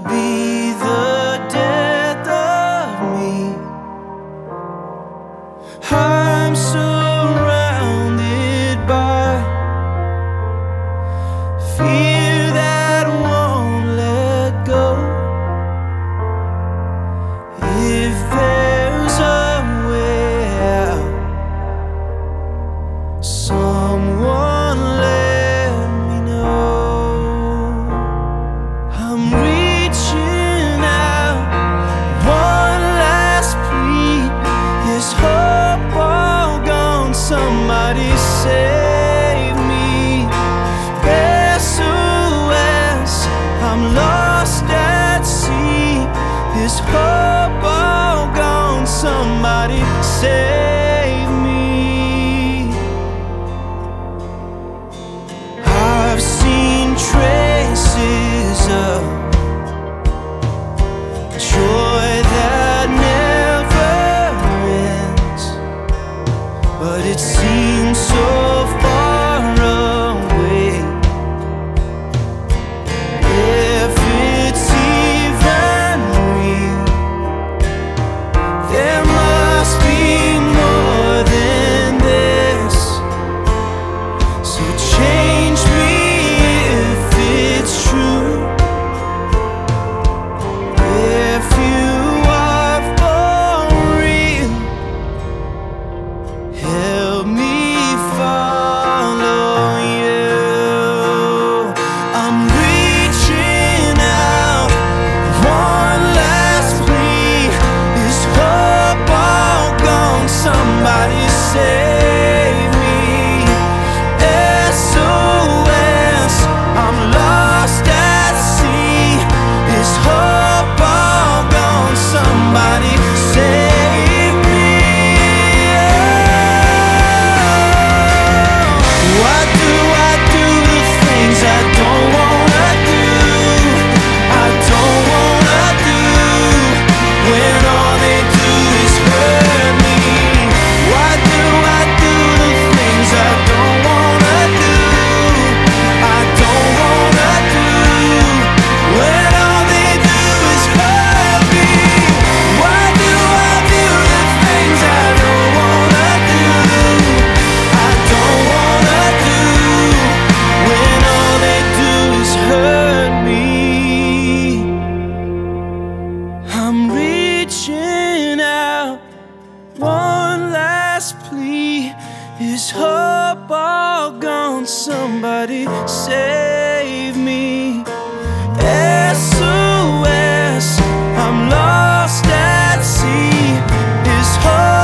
be the death of me. I'm surrounded by fear that won't let go. If there's a way out, someone let me know. I'm reaching out, one last plea. Is hope all gone? Somebody save me. SOS, I'm lost at sea. Is hope all gone? Somebody save me. I've seen traces of joy that never ends, but it seems so far away. If it's even real, there must be more than this. So change me if it's true. If you are for real, help me follow you. I'm reaching out, one last plea. Is hope all gone? Somebody save me. SOS, I'm lost at sea. Is hope all gone? Somebody save me. Why do I do the things I don't wanna do? I don't wanna do, when all they do is hurt me. Why do I do the things I don't wanna do? I don't wanna do, when all they do is hurt me. Why do I do the things I don't wanna do? I don't wanna do, when all they do is hurt me. I'm reaching out, one last plea. Is hope all gone? Somebody save me. SOS, I'm lost at sea. Is hope